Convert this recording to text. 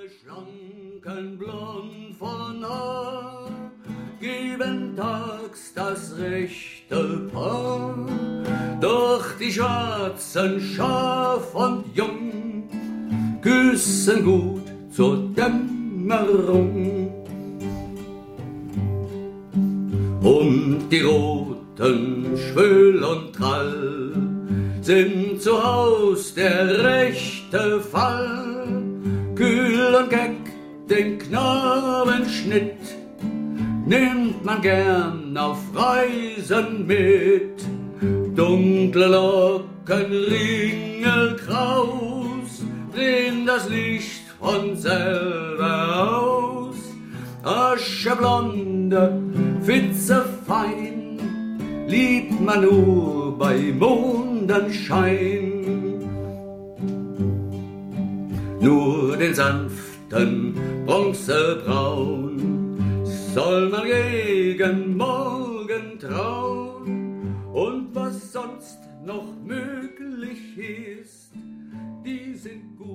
schlanken Blond von Haar geben tags das rechte Paar, doch die schwarzen Schaf und Jung küssen gut zur Dämmerung. Und die roten Schwül und Trall sind zu Haus der rechte Fall. Kühl und keck den Knabenschnitt nimmt man gern auf Reisen mit. Dunkle Locken, Ringelkraus, drehen das Licht von selber aus. Ascheblonde, fitzefein, liebt man nur bei Mondenschein. Nur den sanften Bronzebraun soll man gegen morgen trauen. Und was sonst noch möglich ist, die sind gut.